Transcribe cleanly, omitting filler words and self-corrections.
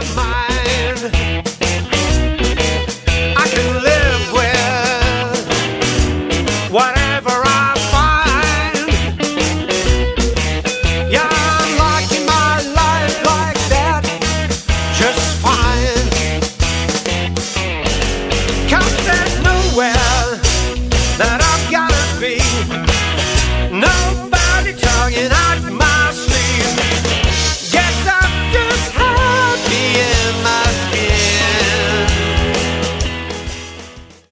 mind. I can live with whatever I find. Yeah, I'm liking my life like that just fine. 'Cause there's nowhere